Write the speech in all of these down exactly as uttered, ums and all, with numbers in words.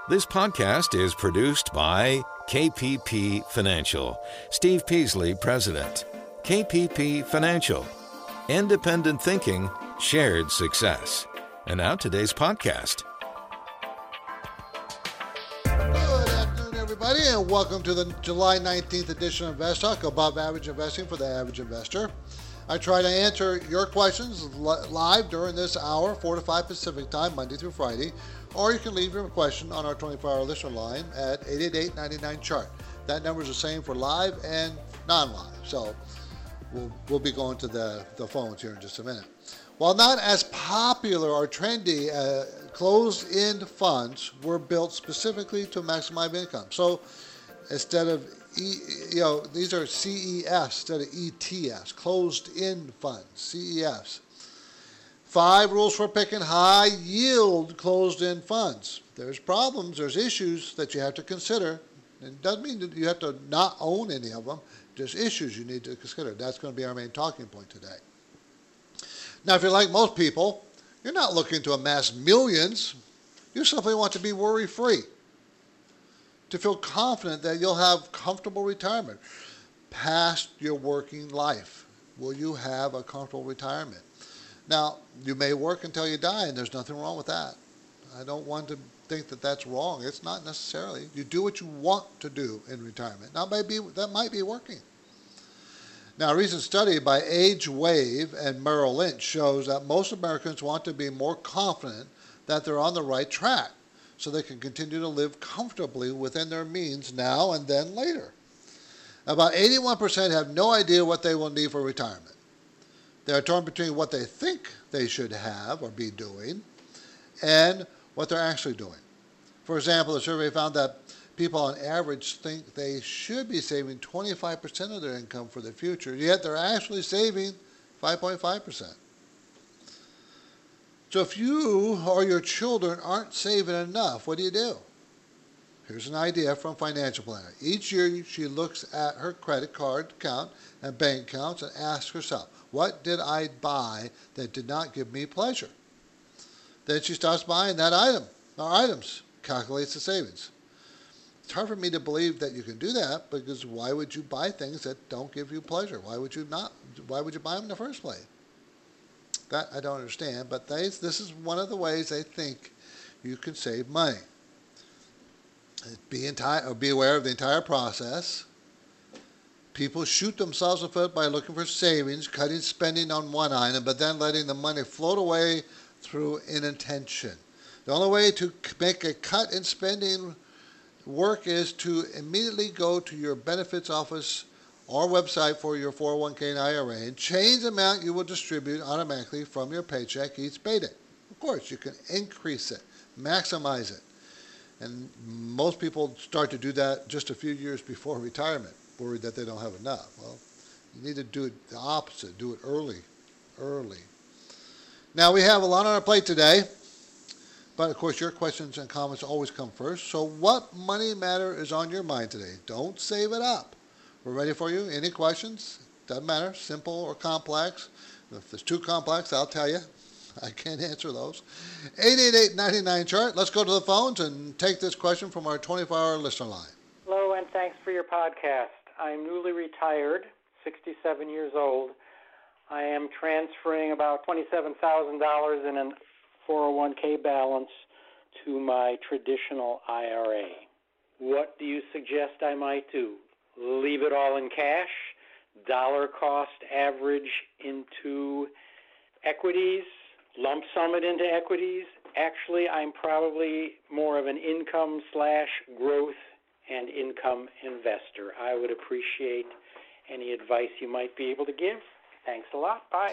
This podcast is produced by K P P Financial. Steve Peasley, President. K P P Financial. Independent thinking, shared success. And now today's podcast. Good afternoon, everybody, and welcome to the July nineteenth edition of Invest Talk, above average investing for the average investor. I try to answer your questions live during this hour, four to five Pacific time, Monday through Friday, or you can leave your question on our twenty-four hour listener line at eight eight eight, nine nine, chart. That number is the same for live and non-live, so we'll, we'll be going to the, the phones here in just a minute. While not as popular or trendy, uh, closed-end funds were built specifically to maximize income. So instead of, e, you know, these are C E Fs instead of E T Fs, closed-end funds, C E Fs. Five rules for picking high-yield closed-end funds. There's problems, there's issues that you have to consider. It doesn't mean that you have to not own any of them. There's issues you need to consider. That's going to be our main talking point today. Now, if you're like most people, you're not looking to amass millions. You simply want to be worry-free, to feel confident that you'll have comfortable retirement past your working life. Will you have a comfortable retirement? Now, you may work until you die, and there's nothing wrong with that. I don't want to think that that's wrong. It's not necessarily. You do what you want to do in retirement. Now, maybe that might be working. Now, a recent study by AgeWave and Merrill Lynch shows that most Americans want to be more confident that they're on the right track so they can continue to live comfortably within their means now and then later. About eighty-one percent have no idea what they will need for retirement. They are torn between what they think they should have or be doing and what they're actually doing. For example, the survey found that people on average think they should be saving twenty-five percent of their income for the future, yet they're actually saving five point five percent. So if you or your children aren't saving enough, what do you do? Here's an idea from Financial Planner. Each year she looks at her credit card account and bank accounts and asks herself, what did I buy that did not give me pleasure? Then she starts buying that item or items, calculates the savings. It's hard for me to believe that you can do that, because why would you buy things that don't give you pleasure? Why would you not? Why would you buy them in the first place? That I don't understand, but they, this is one of the ways they think you can save money. Be, enti- or be aware of the entire process. People shoot themselves in the foot by looking for savings, cutting spending on one item, but then letting the money float away through inattention. The only way to make a cut in spending work is to immediately go to your benefits office or website for your four oh one k and I R A and change the amount you will distribute automatically from your paycheck each payday. Of course, you can increase it, maximize it. And most people start to do that just a few years before retirement, worried that they don't have enough. Well, you need to do it the opposite. Do it early, early. Now, we have a lot on our plate today, but of course, your questions and comments always come first. So what money matter is on your mind today? Don't save it up. We're ready for you. Any questions? Doesn't matter, simple or complex. If it's too complex, I'll tell you. I can't answer those. eight eight eight, nine nine, chart. Let's go to the phones and take this question from our twenty-four hour listener line. Hello, and thanks for your podcast. I'm newly retired, sixty-seven years old. I am transferring about twenty-seven thousand dollars in a four oh one k balance to my traditional I R A. What do you suggest I might do? Leave it all in cash, dollar cost average into equities, lump sum it into equities? Actually, I'm probably more of an income slash growth and income investor. I would appreciate any advice you might be able to give. Thanks a lot. Bye.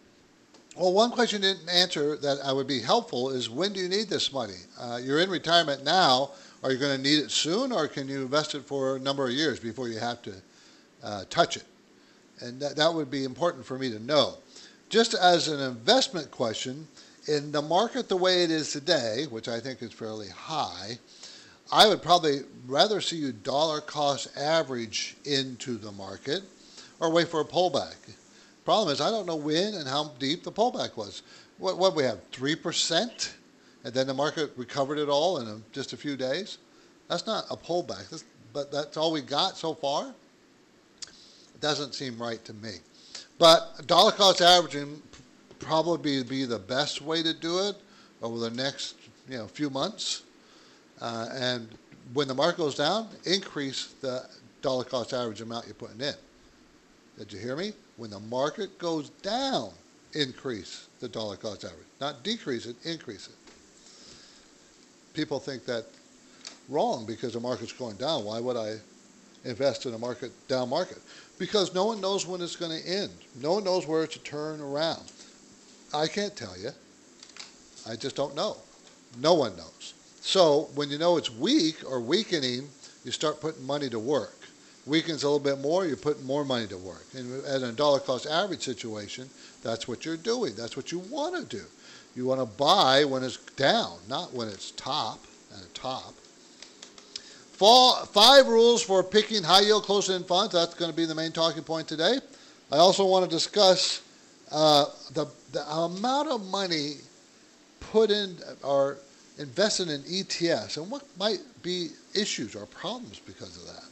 Well, one question you didn't answer that I would be helpful is, when do you need this money? Uh, you're in retirement now. Are you going to need it soon, or can you invest it for a number of years before you have to uh, touch it? And that, that would be important for me to know. Just as an investment question, in the market the way it is today, which I think is fairly high, I would probably rather see you dollar cost average into the market or wait for a pullback. Problem is, I don't know when and how deep the pullback was. What what we have, three percent and then the market recovered it all in a, just a few days. That's not a pullback, that's, but that's all we got so far. It doesn't seem right to me. But dollar cost averaging probably be the best way to do it over the next you know few months. Uh, and when the market goes down, increase the dollar cost average amount you're putting in. Did you hear me? When the market goes down, increase the dollar cost average. Not decrease it, increase it. People think that wrong because the market's going down. Why would I invest in a market down market? Because no one knows when it's going to end. No one knows where it's to turn around. I can't tell you. I just don't know. No one knows. So when you know it's weak or weakening, you start putting money to work. Weakens a little bit more, you're putting more money to work. And in a dollar cost average situation, that's what you're doing. That's what you want to do. You want to buy when it's down, not when it's top at a top. Fall, five rules for picking high yield closed-end funds. That's going to be the main talking point today. I also want to discuss uh, the, the amount of money put in or invested in E T Fs and what might be issues or problems because of that.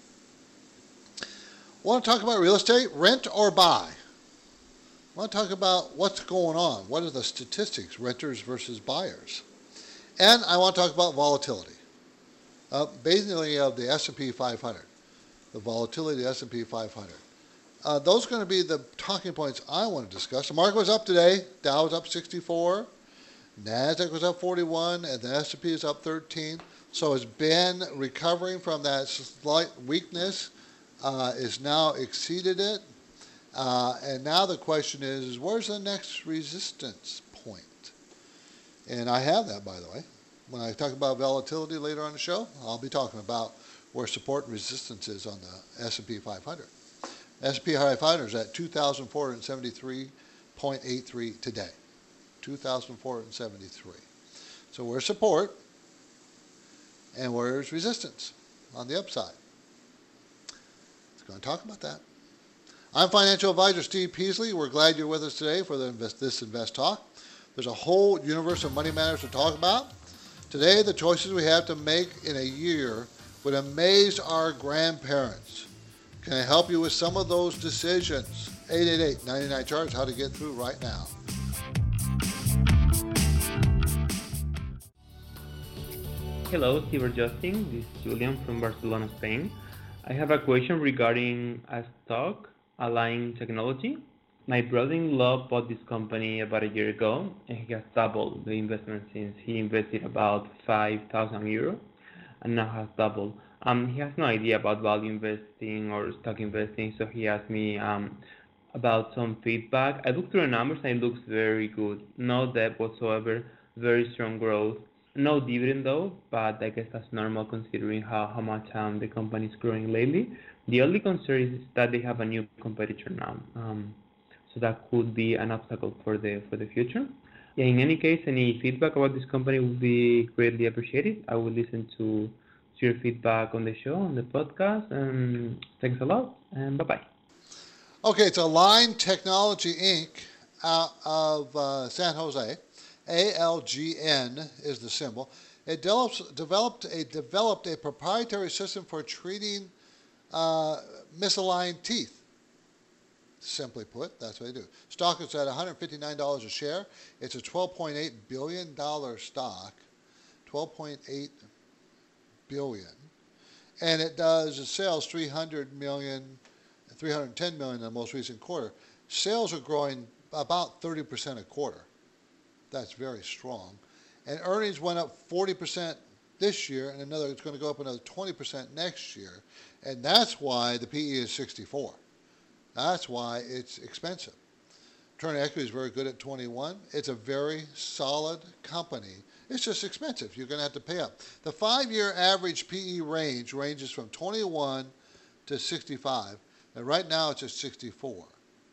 I want to talk about real estate, rent or buy. I want to talk about what's going on. What are the statistics, renters versus buyers? And I want to talk about volatility. Uh, basically of the S and P five hundred, the volatility of the S and P five hundred. Uh, those are going to be the talking points I want to discuss. The market was up today. Dow was up sixty-four. NASDAQ was up forty-one, and the S and P is up thirteen. So it's been recovering from that slight weakness. Uh, is now exceeded it. Uh, and now the question is, is, where's the next resistance point? And I have that, by the way. When I talk about volatility later on the show, I'll be talking about where support and resistance is on the S and P five hundred. S and P five hundred is at two thousand four hundred seventy-three point eight three today. two thousand four hundred seventy-three. So where's support and where's resistance on the upside? Let's go and talk about that. I'm financial advisor Steve Peasley. We're glad you're with us today for the invest, this Invest Talk. There's a whole universe of money matters to talk about. Today, the choices we have to make in a year would amaze our grandparents. Can I help you with some of those decisions? eight eight eight, nine nine, C H A R G E, how to get through right now. Hello, Steve Justin. This is Julian from Barcelona, Spain. I have a question regarding a stock, Align Technology. My brother-in-law bought this company about a year ago, and he has doubled the investment since he invested about five thousand euro, and now has doubled. Um, he has no idea about value investing or stock investing, so he asked me um, about some feedback. I looked through the numbers, and it looks very good. No debt whatsoever, very strong growth. No dividend though, but I guess that's normal considering how, how much um, the company is growing lately. The only concern is that they have a new competitor now. Um, So that could be an obstacle for the for the future. Yeah, in any case, any feedback about this company would be greatly appreciated. I will listen to, to your feedback on the show, on the podcast. And thanks a lot, and bye-bye. Okay, it's Align Technology, Incorporated out of uh, San Jose. A L G N is the symbol. It develops, developed, a, developed a proprietary system for treating uh, misaligned teeth. Simply put, that's what they do. Stock is at one hundred fifty-nine dollars a share. It's a twelve point eight billion dollars stock, twelve point eight billion dollars. And it does sales three hundred million dollars, three hundred ten million dollars in the most recent quarter. Sales are growing about thirty percent a quarter. That's very strong. And earnings went up forty percent this year, and another it's going to go up another twenty percent next year. And that's why the P E is sixty-four. That's why it's expensive. Return on equity is very good at twenty-one. It's a very solid company. It's just expensive. You're going to have to pay up. The five-year average P E range ranges from twenty-one to sixty-five, and right now it's at sixty-four.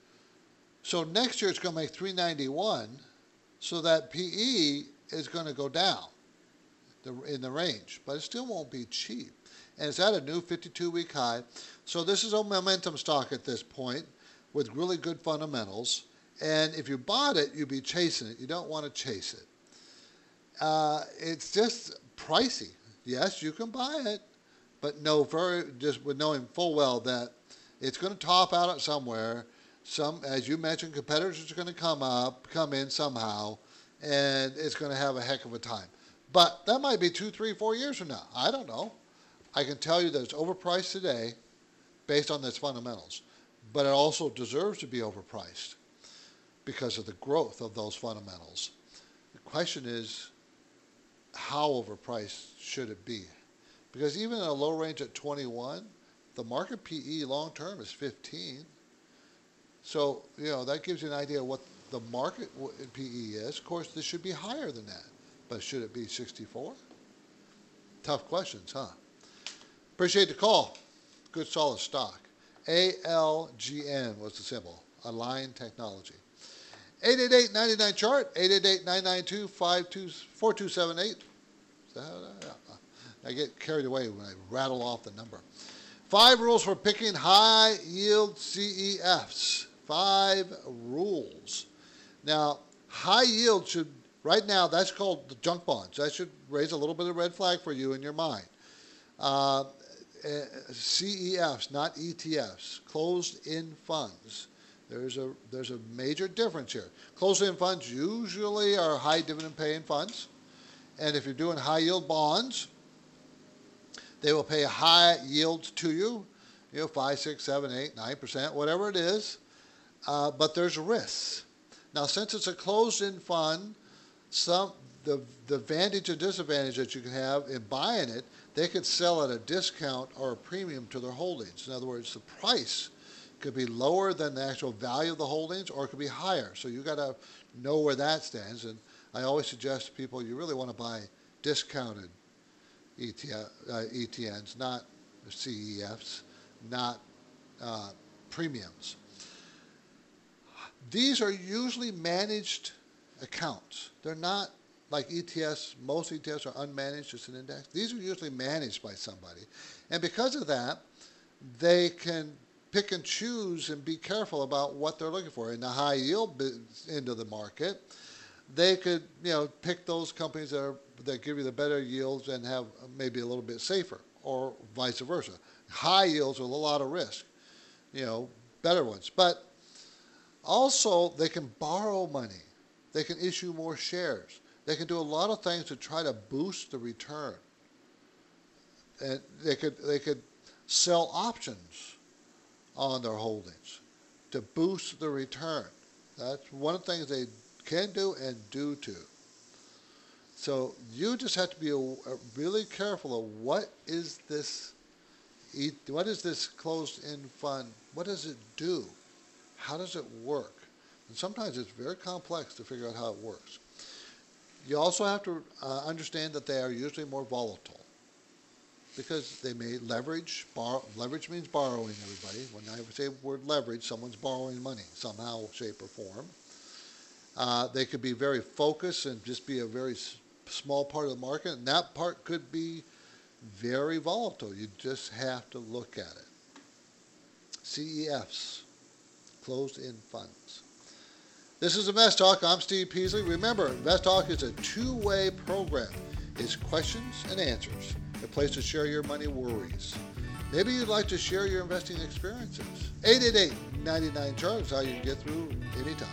So next year it's going to make three ninety-one, so that P E is going to go down in the range, but it still won't be cheap. And it's at a new fifty-two week high. So this is a momentum stock at this point with really good fundamentals. And if you bought it, you'd be chasing it. You don't want to chase it. Uh, it's just pricey. Yes, you can buy it, but know very just with knowing full well that it's going to top out at somewhere. Some, as you mentioned, competitors are going to come up, come in somehow, and it's going to have a heck of a time. But that might be two, three, four years from now. I don't know. I can tell you that it's overpriced today based on its fundamentals, but it also deserves to be overpriced because of the growth of those fundamentals. The question is, how overpriced should it be? Because even in a low range at twenty-one, the market P E long term is fifteen. So, you know, that gives you an idea of what the market P E is. Of course, this should be higher than that. But should it be sixty-four? Tough questions, huh? Appreciate the call. Good solid stock. A L G N was the symbol. Align Technology. eight eight eight, nine nine, chart, eight eight eight, nine nine two, four two seven eight. I get carried away when I rattle off the number. Five rules for picking high yield C E Fs. Five rules. Now, high yield should, right now, that's called the junk bonds. That should raise a little bit of red flag for you in your mind. Uh, C E Fs, not E T Fs, closed-end funds. There's a there's a major difference here. Closed-end funds usually are high dividend-paying funds, and if you're doing high-yield bonds, they will pay a high yield to you, you know, five, six, seven, eight, nine percent, whatever it is. Uh, but there's risks. Now, since it's a closed-end fund, some the the advantage and disadvantage that you can have in buying it, they could sell at a discount or a premium to their holdings. In other words, the price could be lower than the actual value of the holdings, or it could be higher. So you got to know where that stands. And I always suggest to people you really want to buy discounted E T F, uh, E T Ns, not C E Fs, not uh, premiums. These are usually managed accounts. They're not like E T Fs. Most E T Fs are unmanaged. It's an index. These are usually managed by somebody. And because of that, they can pick and choose and be careful about what they're looking for. In the high yield end of the market, they could, you know, pick those companies that are, that give you the better yields and have maybe a little bit safer, or vice versa. High yields with a lot of risk, you know, better ones. But also, they can borrow money. They can issue more shares. They can do a lot of things to try to boost the return. And they could they could sell options on their holdings to boost the return. That's one of the things they can do and do too. So you just have to be a, a really careful of what is this, what is this closed-end fund? What does it do? How does it work? And sometimes it's very complex to figure out how it works. You also have to uh, understand that they are usually more volatile because they may leverage. Borrow, leverage means borrowing, everybody. When I say the word leverage, someone's borrowing money somehow, shape, or form. Uh, they could be very focused and just be a very s- small part of the market, and that part could be very volatile. You just have to look at it. C E Fs, closed-end funds. This is Invest Talk. I'm Steve Peasley. Remember, Invest Talk is a two-way program. It's questions and answers, a place to share your money worries. Maybe you'd like to share your investing experiences. eight eight eight, nine nine, chart is how you can get through anytime.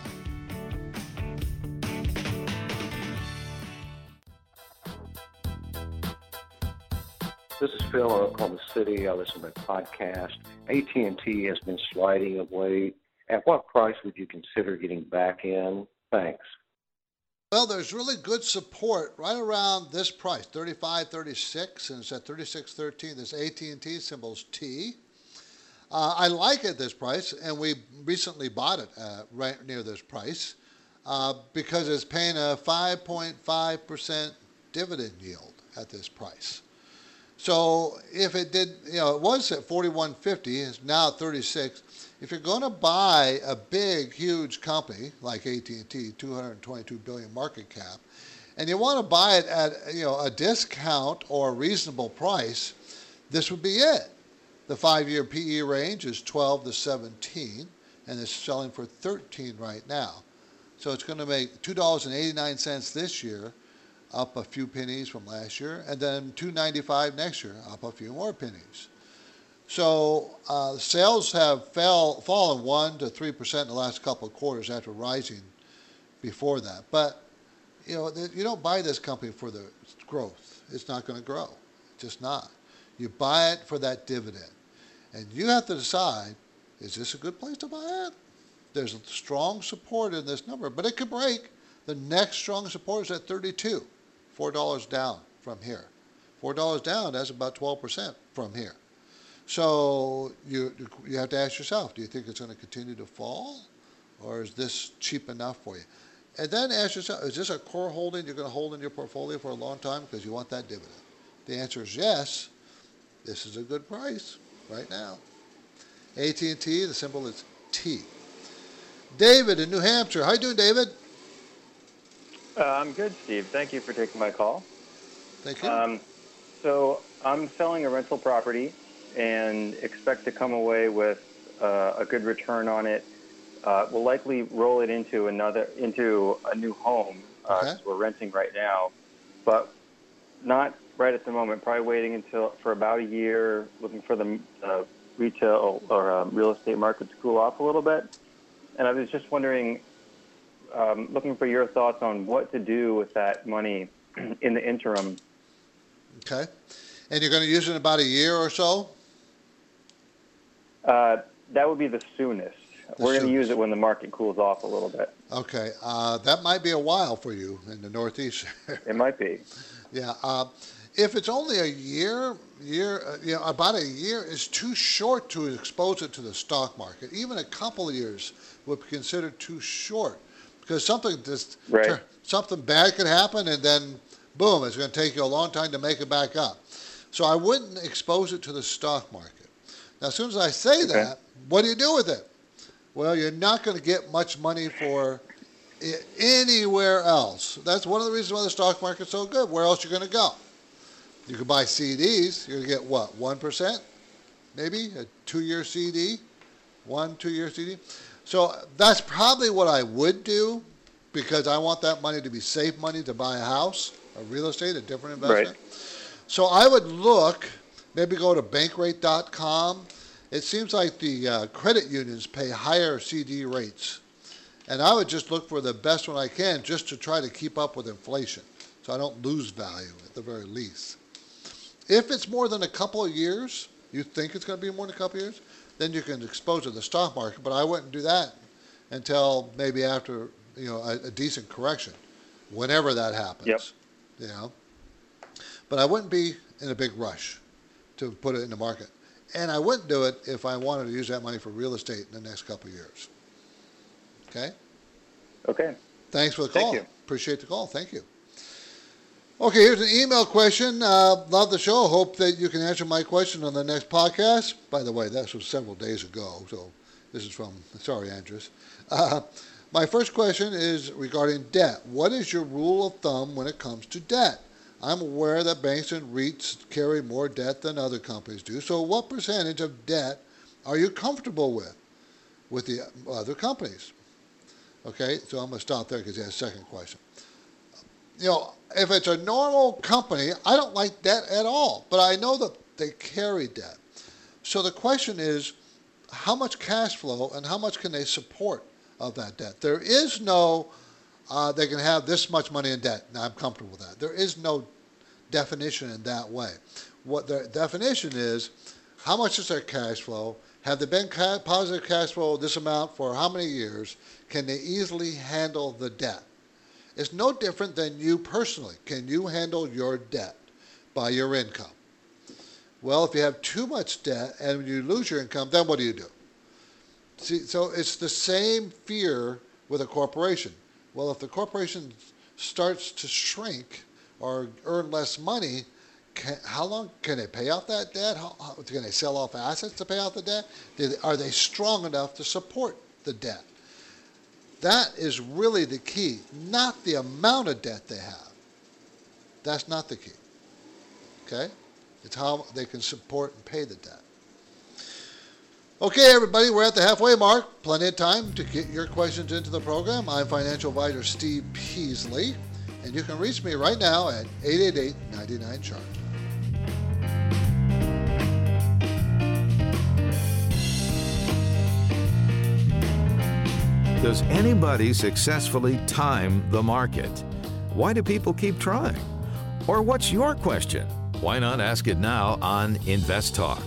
This is Phil in Oklahoma City. I listen to my podcast. A T and T has been sliding of late. At what price would you consider getting back in? Thanks. Well, there's really good support right around this price, thirty-five thirty-six, and it's at thirty-six thirteen. This A T and T symbol's T. Uh, I like it at this price, and we recently bought it uh, right near this price uh, because it's paying a five point five percent dividend yield at this price. So if it did, you know, it was at forty-one fifty, it's now at thirty-six. If you're going to buy a big, huge company like A T and T, two hundred twenty-two billion dollars market cap, and you want to buy it at, you know, a discount or a reasonable price, this would be it. The five-year P E range is twelve to seventeen, and it's selling for thirteen right now. So it's going to make two dollars and eighty-nine cents this year, up a few pennies from last year, and then two ninety-five next year, up a few more pennies. So uh, sales have fell, fallen one to three percent in the last couple of quarters after rising before that. But you know, you don't buy this company for the growth. It's not going to grow. Just not. You buy it for that dividend. And you have to decide, is this a good place to buy it? There's strong support in this number, but it could break. The next strong support is at thirty-two, four dollars down from here. four dollars down, that's about twelve percent from here. So you you have to ask yourself, do you think it's going to continue to fall? Or is this cheap enough for you? And then ask yourself, is this a core holding you're going to hold in your portfolio for a long time because you want that dividend? The answer is yes. This is a good price right now. A T and T, the symbol is T. David in New Hampshire. How you doing, David? Uh, I'm good, Steve. Thank you for taking my call. Thank you. Um, so I'm selling a rental property and expect to come away with uh, a good return on it. Uh, we'll likely roll it into another into a new home uh, Okay. 'cause we're renting right now, but not right at the moment. Probably waiting until for about a year, looking for the uh, retail or um, real estate market to cool off a little bit. And I was just wondering, um, looking for your thoughts on what to do with that money in the interim. Okay. And you're going to use it in about a year or so? Uh, that would be the soonest. The We're going to soonest. use it when the market cools off a little bit. Okay. Uh, that might be a while for you in the Northeast. It might be. Yeah. Uh, if it's only a year, year, uh, you know, about a year is too short to expose it to the stock market. Even a couple of years would be considered too short because something just Right. something bad could happen and then boom, it's going to take you a long time to make it back up. So I wouldn't expose it to the stock market. Now, as soon as I say Okay. that, what do you do with it? Well, you're not going to get much money for it anywhere else. That's one of the reasons why the stock market's so good. Where else are you going to go? You can buy C Ds. You're going to get what, one percent? Maybe a two-year C D? One, two-year C D? So that's probably what I would do because I want that money to be safe money to buy a house, a real estate, a different investment. Right. So I would look, maybe go to bankrate dot com. It seems like the uh, credit unions pay higher C D rates. And I would just look for the best one I can just to try to keep up with inflation so I don't lose value at the very least. If it's more than a couple of years, you think it's going to be more than a couple of years, then you can expose it to the stock market. But I wouldn't do that until maybe after you know a, a decent correction, whenever that happens. Yep. You know. But I wouldn't be in a big rush to put it in the market. And I wouldn't do it if I wanted to use that money for real estate in the next couple of years. Okay? Okay. Thanks for the Thank call. you. Appreciate the call. Thank you. Okay, here's an email question. Uh, love the show. Hope that you can answer my question on the next podcast. By the way, that was several days ago, so this is from, sorry, Andres. Uh, my first question is regarding debt. What is your rule of thumb when it comes to debt? I'm aware that banks and REITs carry more debt than other companies do. So what percentage of debt are you comfortable with, with the other companies? Okay, so I'm going to stop there because he has a second question. You know, if it's a normal company, I don't like debt at all, but I know that they carry debt. So the question is, how much cash flow and how much can they support of that debt? There is no, uh, they can have this much money in debt. Now, I'm comfortable with that. There is no definition in that way. What the definition is, how much is their cash flow? Have they been ca- positive cash flow this amount for how many years? Can they easily handle the debt? It's no different than you personally. Can you handle your debt by your income? Well, if you have too much debt and you lose your income, then what do you do? See, so it's the same fear with a corporation. Well, if the corporation starts to shrink or earn less money, can, how long can they pay off that debt? How, how, can they sell off assets to pay off the debt? Did, are they strong enough to support the debt? That is really the key, not the amount of debt they have. That's not the key. Okay? It's how they can support and pay the debt. Okay, everybody, we're at the halfway mark. Plenty of time to get your questions into the program. I'm financial advisor Steve Peasley. And you can reach me right now at eight eight eight, nine nine, chart. Does anybody successfully time the market? Why do people keep trying? Or what's your question? Why not ask it now on Invest Talk?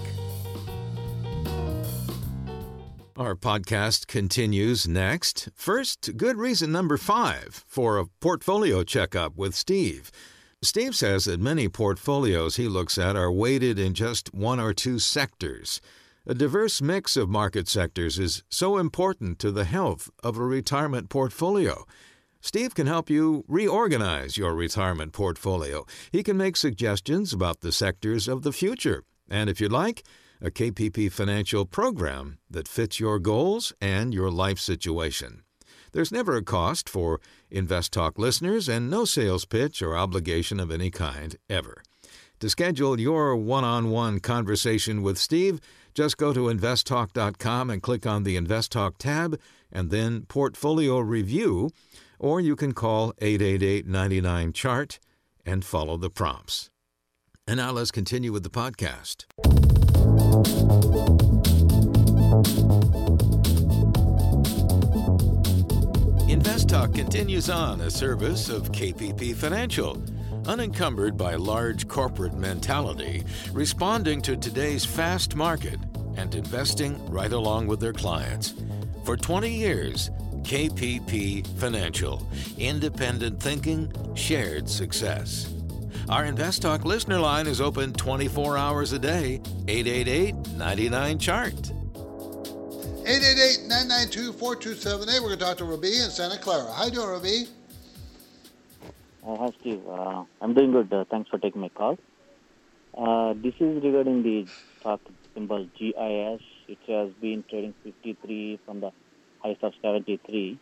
Our podcast continues next. First, good reason number five for a portfolio checkup with Steve. Steve says that many portfolios he looks at are weighted in just one or two sectors. A diverse mix of market sectors is so important to the health of a retirement portfolio. Steve can help you reorganize your retirement portfolio. He can make suggestions about the sectors of the future. And if you'd like, a K P P Financial program that fits your goals and your life situation. There's never a cost for Invest Talk listeners and no sales pitch or obligation of any kind ever. To schedule your one-on-one conversation with Steve, just go to invest talk dot com and click on the Invest Talk tab and then Portfolio Review, or you can call eight eight eight, nine nine, chart and follow the prompts. And now let's continue with the podcast. Invest Talk continues on, a service of K P P Financial. Unencumbered by large corporate mentality, responding to today's fast market and investing right along with their clients. For twenty years, K P P Financial. Independent thinking, shared success. Our Invest Talk listener line is open twenty-four hours a day, eight eight eight, nine nine, chart. eight eight eight, nine nine two, four two seven eight. We're going to talk to Rabi in Santa Clara. How you doing, Rabi? Uh, hi, Steve. Uh, I'm doing good. Uh, thanks for taking my call. Uh, this is regarding the stock symbol G I S. It has been trading fifty-three from the highs of seventy-three.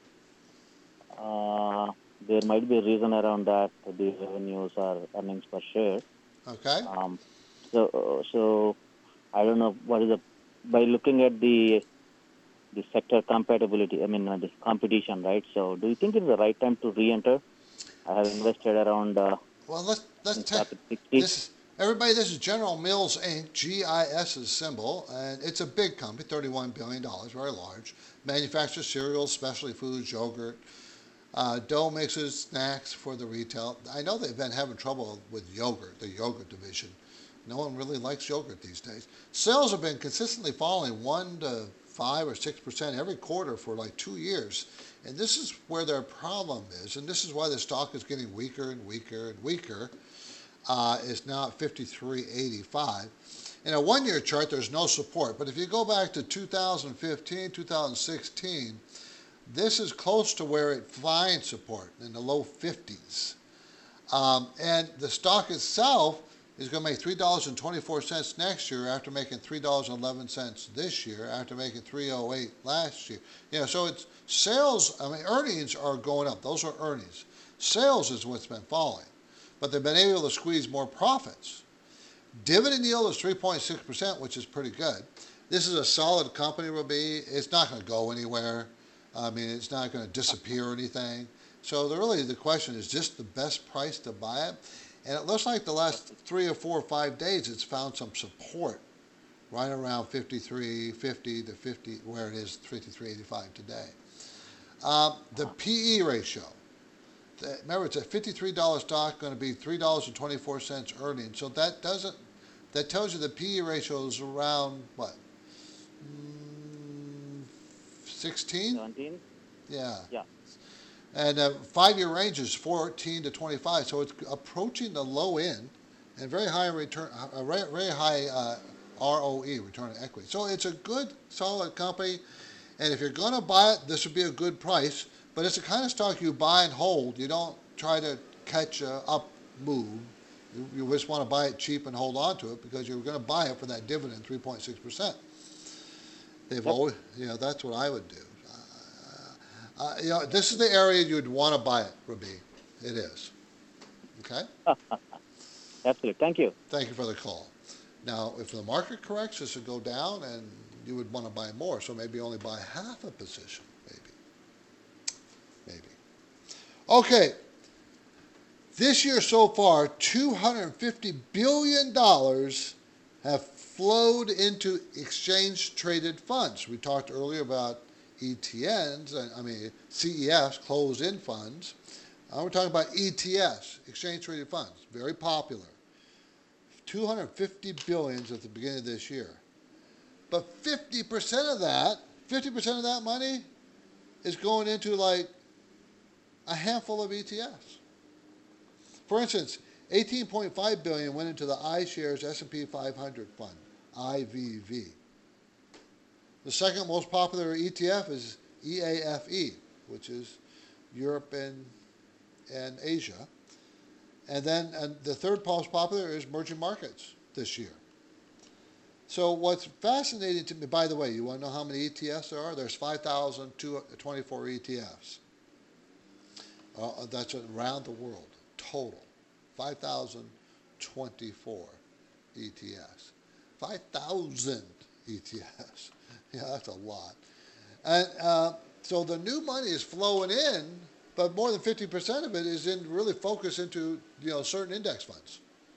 Uh, there might be a reason around that, the revenues or earnings per share. Okay. Um, so, uh, so I don't know what is the, by looking at the the sector compatibility, I mean, uh, the competition, right? So, do you think it's the right time to re-enter? I have invested around. Uh, well, let's let's take sixty. this. Everybody, this is General Mills Incorporated, G I S's symbol, and it's a big company, thirty-one billion dollars, very large. Manufactures cereals, specialty foods, yogurt, uh, dough mixes, snacks for the retail. I know they've been having trouble with yogurt, the yogurt division. No one really likes yogurt these days. Sales have been consistently falling one to five or six percent every quarter for like two years. And this is where their problem is, and this is why the stock is getting weaker and weaker and weaker. Uh, it's now at fifty-three eighty-five. In a one-year chart, there's no support. But if you go back to two thousand fifteen, two thousand sixteen, this is close to where it finds support, in the low fifties. Um, and the stock itself is going to make three dollars and twenty-four cents next year after making three dollars and eleven cents this year, after making three dollars and eight cents last year. You know, so it's sales, I mean, earnings are going up. Those are earnings. Sales is what's been falling. But they've been able to squeeze more profits. Dividend yield is three point six percent, which is pretty good. This is a solid company, Rabi. It's not going to go anywhere. I mean, it's not going to disappear or anything. So the, really the question is just the best price to buy it. And it looks like the last three or four or five days it's found some support right around fifty-three fifty to fifty, where it is fifty-three eighty-five today. Uh, the P E ratio. Remember, it's a fifty-three dollars stock, going to be three dollars and twenty-four cents earnings. So that doesn't, that tells you the P E ratio is around, what, sixteen? seventeen? Yeah. Yeah. And uh, five-year range is fourteen to twenty-five, so it's approaching the low end, and very high return, uh, very high uh, R O E, return on equity. So it's a good, solid company, and if you're going to buy it, this would be a good price. But it's the kind of stock you buy and hold. You don't try to catch a up move. You, you just want to buy it cheap and hold on to it because you're going to buy it for that dividend, three point six percent. They've Yep. always, you know, that's what I would do. Uh, you know, this is the area you'd want to buy it, Rabi. It is. Okay? Absolutely. Thank you. Thank you for the call. Now, if the market corrects, this would go down, and you would want to buy more, so maybe only buy half a position, maybe. Maybe. Okay. This year so far, two hundred fifty billion dollars have flowed into exchange-traded funds. We talked earlier about E T Ns, I mean C E Fs, closed-end funds. Uh, we're talking about E T Fs, exchange-traded funds, very popular. two hundred fifty billion dollars at the beginning of this year. But fifty percent of that, fifty percent of that money is going into like a handful of E T Fs. For instance, eighteen point five billion dollars went into the iShares S and P five hundred fund, I V V. The second most popular E T F is E A F E, which is Europe and, and Asia. And then and the third most popular is emerging markets this year. So what's fascinating to me, by the way, you want to know how many E T Fs there are? There's five thousand twenty-four E T Fs. Uh, that's around the world, total. five thousand twenty-four E T Fs. five thousand E T Fs. Yeah, that's a lot. And uh, so the new money is flowing in, but more than fifty percent of it is in really focused into, you know, certain index funds,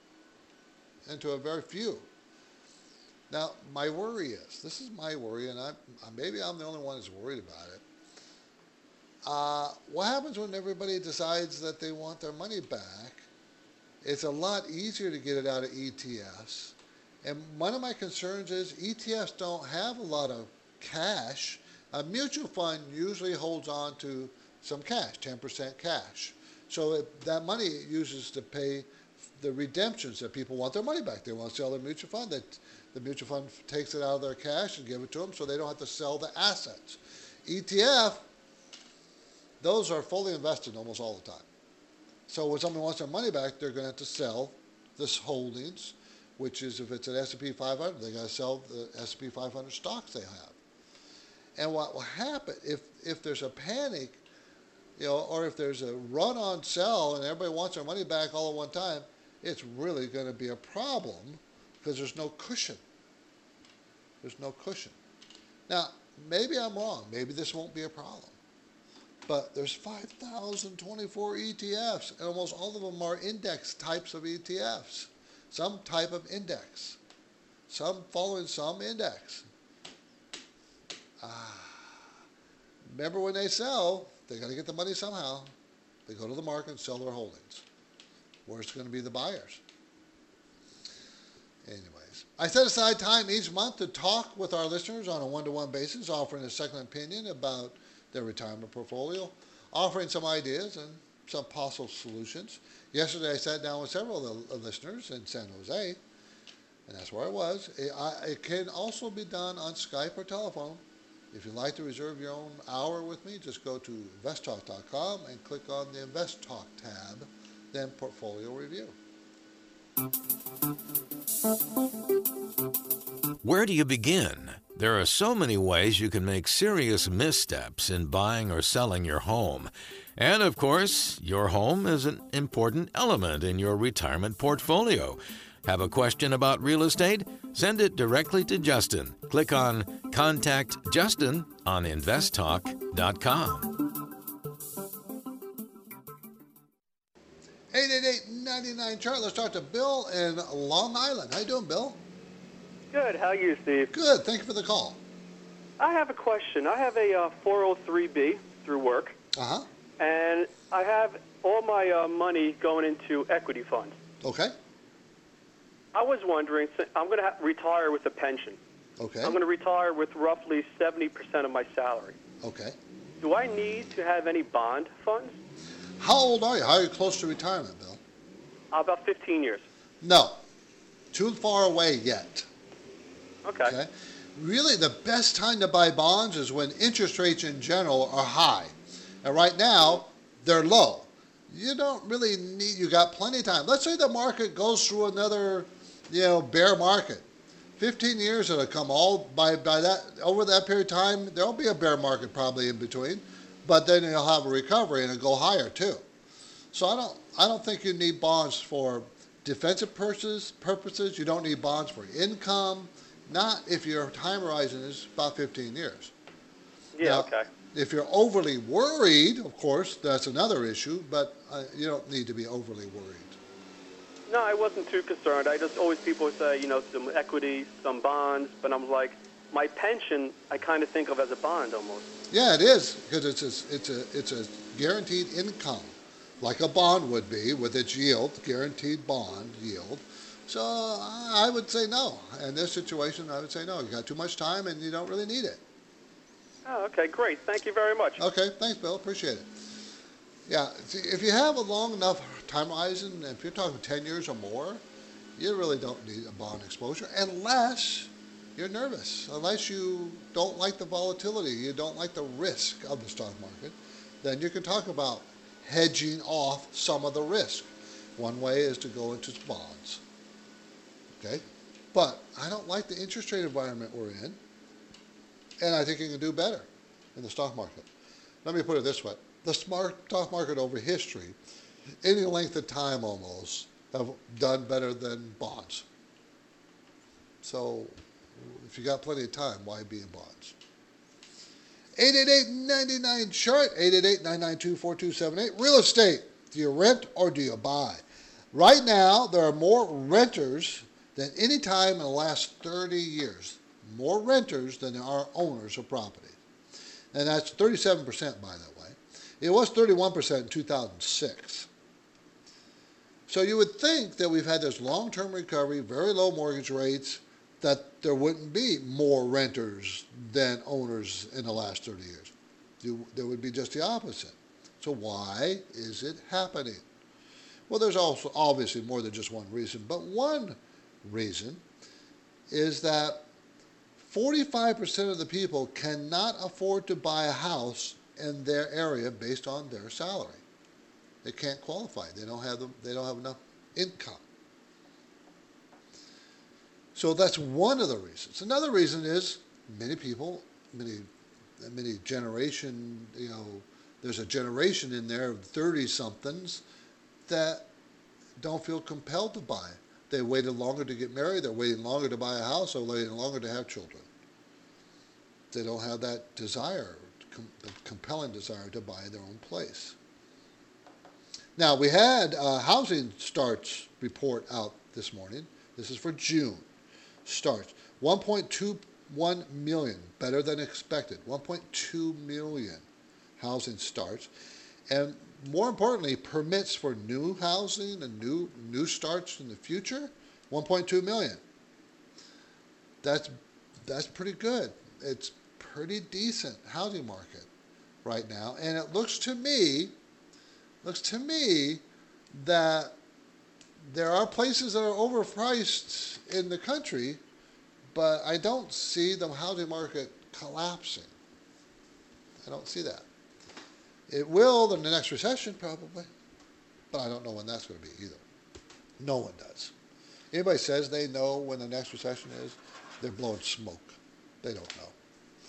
into a very few. Now, my worry is, this is my worry, and I, maybe I'm the only one that's worried about it. Uh, what happens when everybody decides that they want their money back? It's a lot easier to get it out of E T Fs. And one of my concerns is E T Fs don't have a lot of cash. A mutual fund usually holds on to some cash, ten percent cash. So it, that money it uses to pay the redemptions that people want their money back. They want to sell their mutual fund. That the mutual fund takes it out of their cash and give it to them so they don't have to sell the assets. E T F, those are fully invested almost all the time. So when someone wants their money back, they're going to have to sell this holdings, which is if it's an S and P five hundred, they got to sell the S and P five hundred stocks they have. And what will happen if if there's a panic, you know, or if there's a run on sell and everybody wants their money back all at one time, it's really going to be a problem because there's no cushion. There's no cushion. Now, maybe I'm wrong. Maybe this won't be a problem. But there's five thousand twenty-four E T Fs, and almost all of them are index types of E T Fs. Some type of index. Some following some index. Ah. Remember when they sell, they got to get the money somehow. They go to the market and sell their holdings. Where's going to be the buyers? Anyways, I set aside time each month to talk with our listeners on a one-to-one basis, offering a second opinion about their retirement portfolio, offering some ideas and some possible solutions. Yesterday, I sat down with several of the listeners in San Jose, and that's where I was. It, I, it can also be done on Skype or telephone. If you'd like to reserve your own hour with me, just go to invest talk dot com and click on the Invest Talk tab, then Portfolio Review. Where do you begin? There are so many ways you can make serious missteps in buying or selling your home. And of course, your home is an important element in your retirement portfolio. Have a question about real estate? Send it directly to Justin. Click on Contact Justin on invest talk dot com. eight eight eight, nine nine, chart. Let's talk to Bill in Long Island. How you doing, Bill? Good. How are you, Steve? Good. Thank you for the call. I have a question. I have a uh, four oh three B through work. Uh-huh. And I have all my uh, money going into equity funds. Okay. I was wondering, I'm going to retire with a pension. Okay. I'm going to retire with roughly seventy percent of my salary. Okay. Do I need to have any bond funds? How old are you? How are you close to retirement, Bill? Uh, about fifteen years. No. Too far away yet. Okay. Okay. Really, the best time to buy bonds is when interest rates in general are high. And right now, they're low. You don't really need, you got plenty of time. Let's say the market goes through another, you know, bear market. fifteen years it'll come all, by, by that, over that period of time, there'll be a bear market probably in between, but then you'll have a recovery and it'll go higher too. So I don't, I don't think you need bonds for defensive purposes, purposes. You don't need bonds for income, not if your time horizon is about fifteen years. Yeah, now, okay. If you're overly worried, of course, that's another issue, but uh, you don't need to be overly worried. No, I wasn't too concerned. I just always people say, you know, some equity, some bonds, but I'm like, my pension, I kind of think of as a bond almost. Yeah, it is, because it's a, it's a it's a guaranteed income, like a bond would be with its yield, guaranteed bond yield. So I would say no. In this situation, I would say no. You got too much time and you don't really need it. Oh, okay, great. Thank you very much. Okay, thanks, Bill. Appreciate it. Yeah, see, if you have a long enough time horizon, if you're talking ten years or more, you really don't need a bond exposure unless you're nervous, unless you don't like the volatility, you don't like the risk of the stock market, then you can talk about hedging off some of the risk. One way is to go into bonds. Okay? But I don't like the interest rate environment we're in, and I think you can do better in the stock market. Let me put it this way. The smart stock market over history, any length of time almost, have done better than bonds. So if you got plenty of time, why be in bonds? eight eight eight, nine nine, chart, eight eight eight, nine nine two, four two seven eight. Real estate, do you rent or do you buy? Right now, there are more renters than any time in the last thirty years. More renters than there are owners of property. And that's thirty-seven percent, by the way. It was thirty-one percent in two thousand six. So you would think that we've had this long-term recovery, very low mortgage rates, that there wouldn't be more renters than owners in the last thirty years. There would be just the opposite. So why is it happening? Well, there's also obviously more than just one reason, but one reason is that forty-five percent of the people cannot afford to buy a house in their area based on their salary. They can't qualify. They don't have them, they don't have enough income. So that's one of the reasons. Another reason is many people, many, many generation, you know, there's a generation in there of thirty-somethings that don't feel compelled to buy. They waited longer to get married, they're waiting longer to buy a house, or waiting longer to have children. They don't have that desire, the compelling desire to buy their own place. Now, we had a housing starts report out this morning. This is for June. Starts. one point two one million, better than expected. one point two million housing starts. And more importantly, permits for new housing and new new starts in the future, one point two million. That's that's pretty good. It's pretty decent housing market right now. And it looks to me, looks to me that there are places that are overpriced in the country, but I don't see the housing market collapsing. I don't see that. It will in the next recession probably, but I don't know when that's going to be either. No one does. Anybody says they know when the next recession is, they're blowing smoke. They don't know.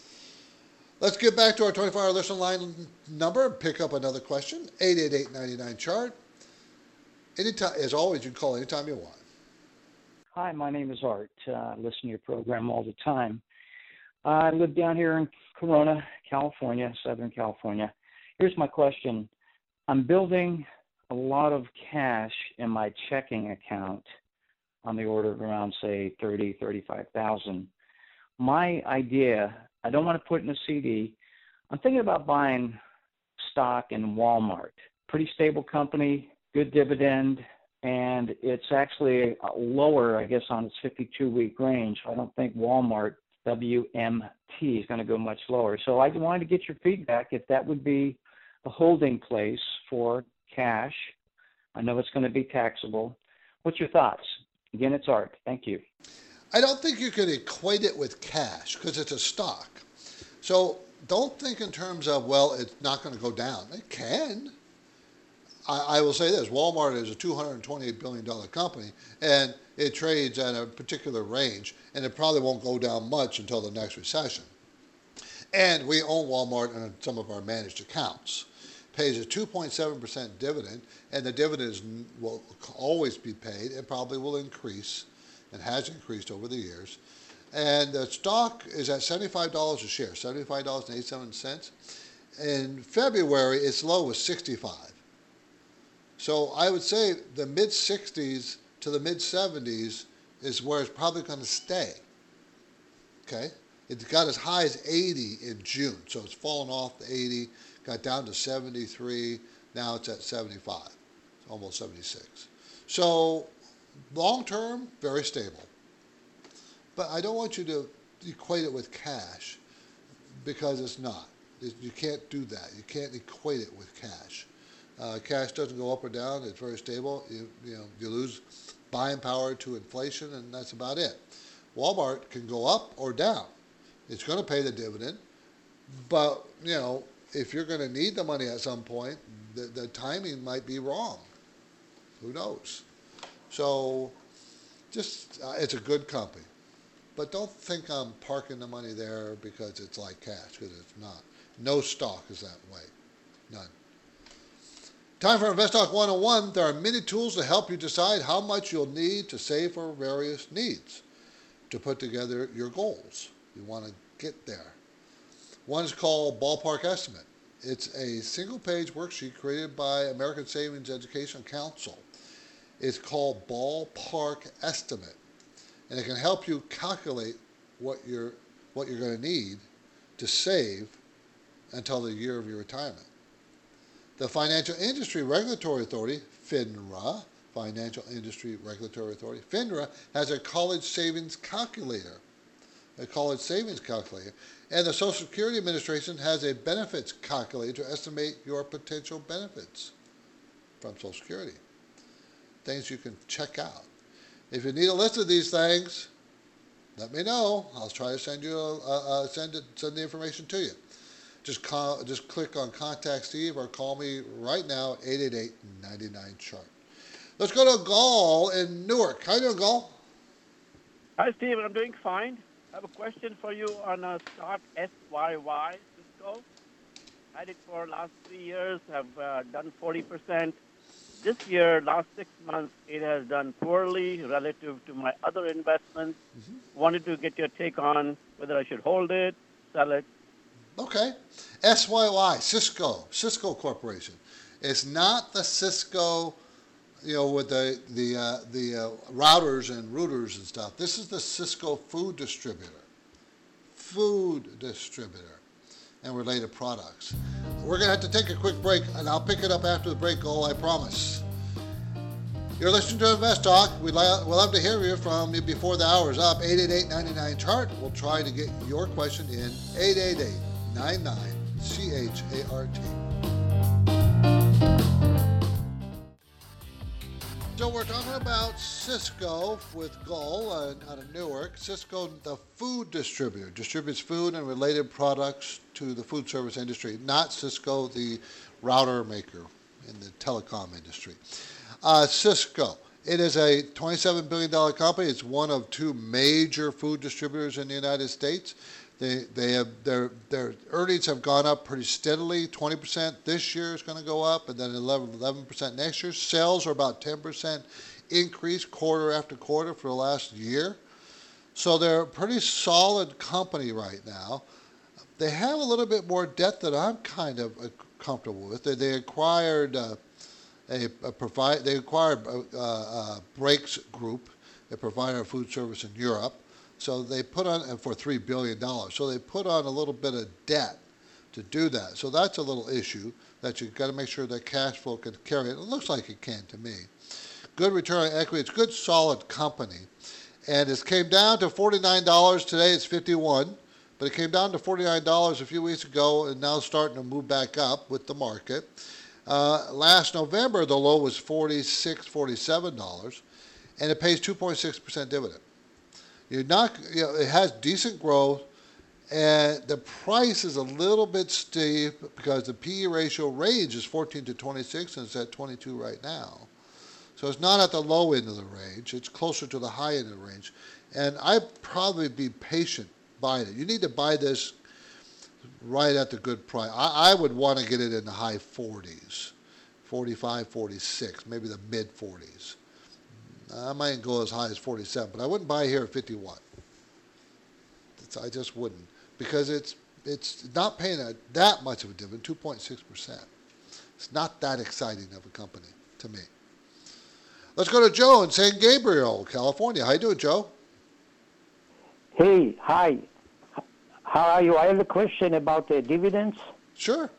Let's get back to our twenty-four hour listen line number and pick up another question, eight eight eight, nine nine, chart. Anytime, as always, you can call anytime you want. Hi, my name is Art. Uh, I listen to your program all the time. I live down here in Corona, California, Southern California. Here's my question. I'm building a lot of cash in my checking account on the order of around, say, thirty, thirty-five thousand. My idea, I don't want to put in a C D. I'm thinking about buying stock in Walmart. Pretty stable company, good dividend, and it's actually lower, I guess, on its fifty-two week range. I don't think Walmart, W M T, is going to go much lower. So I wanted to get your feedback if that would be a holding place for cash. I know it's going to be taxable. What's your thoughts? Again, it's Art. Thank you. I don't think you can equate it with cash because it's a stock. So don't think in terms of, well, it's not going to go down. It can. I, I will say this. Walmart is a two hundred twenty-eight billion dollars company, and it trades at a particular range, and it probably won't go down much until the next recession. And we own Walmart in some of our managed accounts. Pays a two point seven percent dividend, and the dividends will always be paid and probably will increase and has increased over the years. And the stock is at seventy-five dollars a share, seventy-five dollars and eighty-seven cents. In February, its low was sixty-five. So I would say the mid sixties to the mid seventies is where it's probably going to stay. Okay? It got as high as eighty in June, so it's fallen off to eighty, got down to seventy-three, now it's at seventy-five, it's almost seventy-six. So long term, very stable. But I don't want you to equate it with cash because it's not. You can't do that. You can't equate it with cash. Uh, cash doesn't go up or down. It's very stable. You, you know, you lose buying power to inflation, and that's about it. Walmart can go up or down. It's going to pay the dividend, but you know, if you're going to need the money at some point, the, the timing might be wrong. Who knows? So, just uh, it's a good company, but don't think I'm parking the money there because it's like cash, because it's not. No stock is that way. None. Time for Invest Talk one oh one. There are many tools to help you decide how much you'll need to save for various needs to put together your goals. You want to get there. One is called Ballpark Estimate. It's a single-page worksheet created by American Savings Education Council. It's called Ballpark Estimate, and it can help you calculate what you're what you're going to need to save until the year of your retirement. The Financial Industry Regulatory Authority, FINRA, Financial Industry Regulatory Authority, FINRA, has a college savings calculator, a college savings calculator, and the Social Security Administration has a benefits calculator to estimate your potential benefits from Social Security. Things you can check out. If you need a list of these things, let me know. I'll try to send you a, a, a send it, send the information to you. Just call, just click on Contact Steve or call me right now, eight eight eight, nine nine, chart. Let's go to Gall in Newark. How you doing, Gall? Hi, Steve. I'm doing fine. I have a question for you on a stock S Y Y, Cisco. Had it for last three years, have uh, done forty percent. This year, last six months, it has done poorly relative to my other investments. Mm-hmm. Wanted to get your take on whether I should hold it, sell it. Okay. S Y Y, Cisco, Cisco Corporation. It's not the Cisco, you know, with the the uh, the uh, routers and routers and stuff. This is the Cisco food distributor, food distributor, and related products. We're going to have to take a quick break, and I'll pick it up after the break, Goal, I promise. You're listening to Invest Talk. We'd li- we'll love to hear you from you before the hour's up. eight eight eight, nine nine, chart. We'll try to get your question in eight eight eight, nine nine, C H A R T. So we're talking about Cisco with Gull uh, out of Newark. Cisco, the food distributor, distributes food and related products to the food service industry, not Cisco, the router maker in the telecom industry. Uh, Cisco, it is a twenty-seven billion dollars company. It's one of two major food distributors in the United States. They they have their their earnings have gone up pretty steadily. twenty percent this year is going to go up, and then eleven percent next year. Sales are about ten percent increase quarter after quarter for the last year. So they're a pretty solid company right now. They have a little bit more debt that I'm kind of uh, comfortable with. They, they acquired uh, a, a provide. They acquired uh, uh, Brakes Group, a provider of food service in Europe. So they put on, for three billion dollars, so they put on a little bit of debt to do that. So that's a little issue that you've got to make sure that cash flow can carry it. It looks like it can to me. Good return on equity. It's a good, solid company. And it came down to forty-nine dollars. Today it's fifty-one dollars. But it came down to forty-nine dollars a few weeks ago and now starting to move back up with the market. Uh, last November, the low was forty-six dollars, forty-seven dollars. And it pays two point six percent dividend. You're not, you know, it has decent growth, and the price is a little bit steep because the P E ratio range is fourteen to twenty-six, and it's at twenty-two right now. So it's not at the low end of the range. It's closer to the high end of the range. And I'd probably be patient buying it. You need to buy this right at the good price. I, I would want to get it in the high forties, forty-five, forty-six, maybe the mid forties. I might go as high as forty-seven, but I wouldn't buy here at fifty-one. It's, I just wouldn't, because it's it's not paying a, that much of a dividend, two point six percent. It's not that exciting of a company to me. Let's go to Joe in San Gabriel, California. How you doing, Joe? Hey, hi. How are you? I have a question about the dividends. Sure.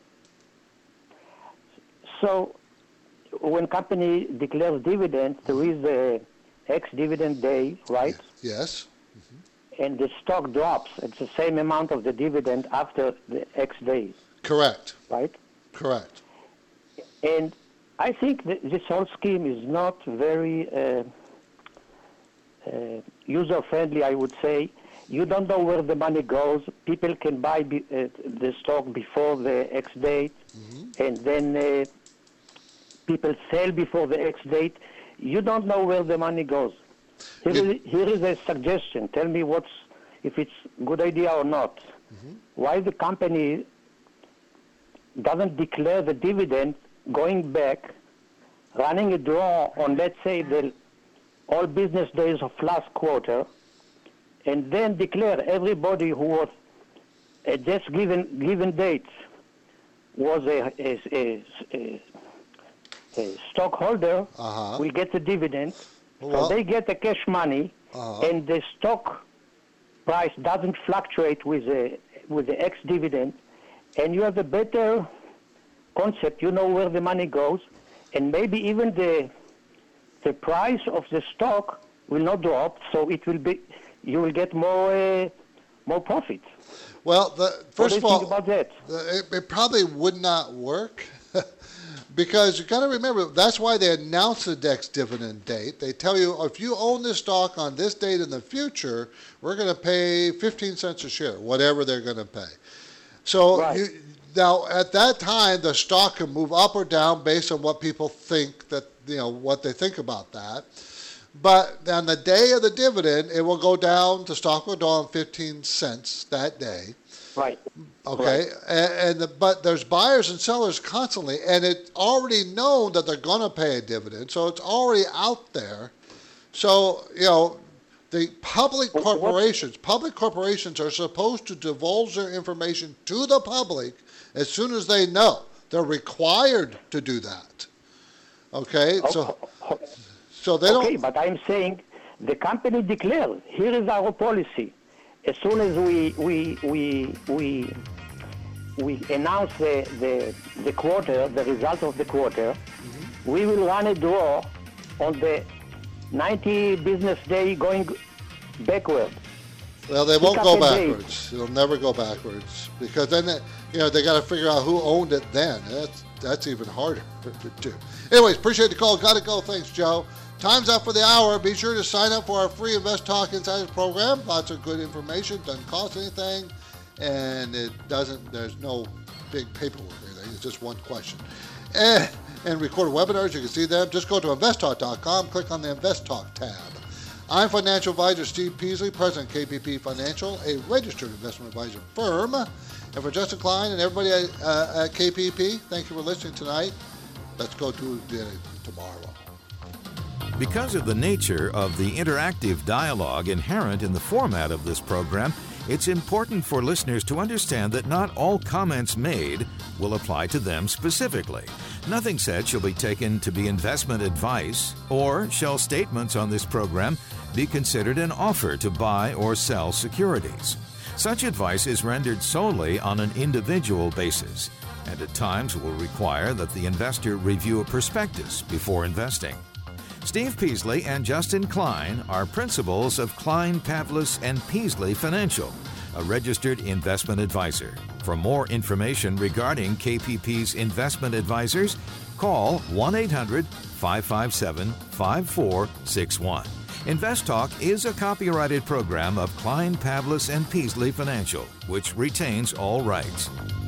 So, when company declares dividends, there is a ex-dividend day, right? Yes. Mm-hmm. And the stock drops. It's the same amount of the dividend after the X days. Correct. Right? Correct. And I think that this whole scheme is not very uh, uh, user-friendly, I would say. You don't know where the money goes. People can buy be, uh, the stock before the X date, mm-hmm. and then uh, people sell before the X date. You don't know where the money goes. Here, is, here is a suggestion. Tell me what's if it's a good idea or not. Mm-hmm. Why the company doesn't declare the dividend going back, running a draw on, let's say, the all business days of last quarter, and then declare everybody who was at this given given date was a, a, a, a, a stockholder uh-huh. will get the dividend. Well, so they get the cash money, uh-huh. and the stock price doesn't fluctuate with the with the ex dividend, and you have a better concept. You know where the money goes, and maybe even the the price of the stock will not drop, so it will be you will get more uh, more profit. Well, the, first what do you of all, think about that? It, it probably would not work because you got to remember that's why they announce the next dividend date. They tell you if you own this stock on this date in the future, we're going to pay fifteen cents a share, whatever they're going to pay. So right. you. Now, at that time, the stock can move up or down based on what people think that, you know, what they think about that. But on the day of the dividend, it will go down, the stock will go down fifteen cents that day. Right. Okay. Right. And, and the, but there's buyers and sellers constantly, and it's already known that they're going to pay a dividend, so it's already out there. So, you know, the public corporations, public corporations are supposed to divulge their information to the public as soon as they know. They're required to do that. Okay, so so they don't. Okay, but I'm saying the company declared, here is our policy. As soon as we we we we we announce the the, the quarter, the result of the quarter, mm-hmm. we will run a draw on the ninety business day going backward. Well, they won't go backwards. It'll never go backwards because then, they, you know, they got to figure out who owned it then. That's that's even harder to do. Anyways, appreciate the call. Got to go. Thanks, Joe. Time's up for the hour. Be sure to sign up for our free Invest Talk Insiders program. Lots of good information. Doesn't cost anything, and it doesn't. There's no big paperwork or anything. It's just one question. And, and recorded webinars. You can see them. Just go to invest talk dot com. Click on the Invest Talk tab. I'm financial advisor Steve Peasley, president of K P P Financial, a registered investment advisor firm. And for Justin Klein and everybody at, uh, at K P P, thank you for listening tonight. Let's go to it tomorrow. Because of the nature of the interactive dialogue inherent in the format of this program, it's important for listeners to understand that not all comments made will apply to them specifically. Nothing said shall be taken to be investment advice, or shall statements on this program be considered an offer to buy or sell securities. Such advice is rendered solely on an individual basis, and at times will require that the investor review a prospectus before investing. Steve Peasley and Justin Klein are principals of Klein, Pavlis and Peasley Financial, a registered investment advisor. For more information regarding K P P's investment advisors, call one eight hundred five five seven five four six one. Invest Talk is a copyrighted program of Klein, Pavlis and Peasley Financial, which retains all rights.